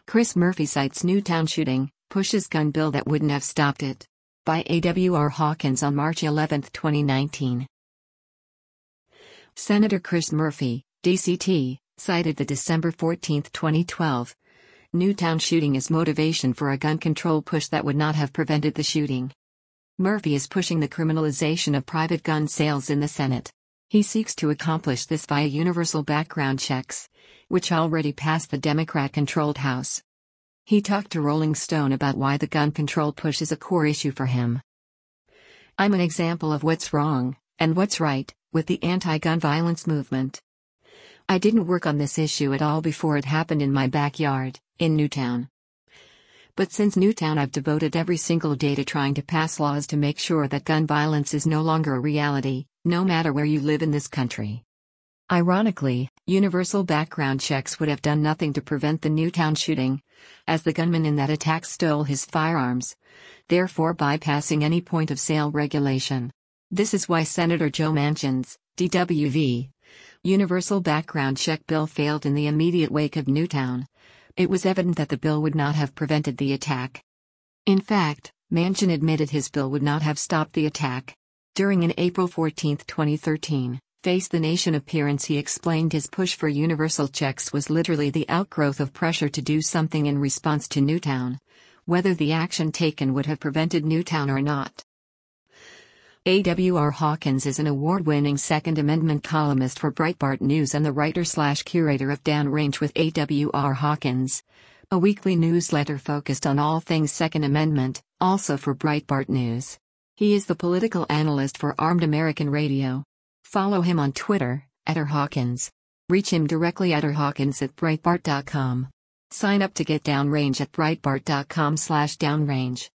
Chris Murphy cites Newtown shooting, pushes gun bill that wouldn't have stopped it. By A.W.R. Hawkins on March 11, 2019. Senator Chris Murphy, DCT, cited the December 14, 2012, Newtown shooting as motivation for a gun control push that would not have prevented the shooting. Murphy is pushing the criminalization of private gun sales in the Senate. He seeks to accomplish this via universal background checks, which already passed the Democrat-controlled House. He talked to Rolling Stone about why the gun control push is a core issue for him. "I'm an example of what's wrong, and what's right, with the anti-gun violence movement. I didn't work on this issue at all before it happened in my backyard, in Newtown. But since Newtown, I've devoted every single day to trying to pass laws to make sure that gun violence is no longer a reality, no matter where you live in this country." Ironically, universal background checks would have done nothing to prevent the Newtown shooting, as the gunman in that attack stole his firearms, therefore bypassing any point-of-sale regulation. This is why Senator Joe Manchin's DWV universal background check bill failed in the immediate wake of Newtown. It was evident that the bill would not have prevented the attack. In fact, Manchin admitted his bill would not have stopped the attack. During an April 14, 2013, Face the Nation appearance, he explained his push for universal checks was literally the outgrowth of pressure to do something in response to Newtown, whether the action taken would have prevented Newtown or not. A.W.R. Hawkins is an award-winning Second Amendment columnist for Breitbart News and the writer/curator of Downrange with A.W.R. Hawkins, a weekly newsletter focused on all things Second Amendment, also for Breitbart News. He is the political analyst for Armed American Radio. Follow him on Twitter, @RHawkins. Reach him directly at rhawkins@breitbart.com. Sign up to get Downrange at breitbart.com/downrange.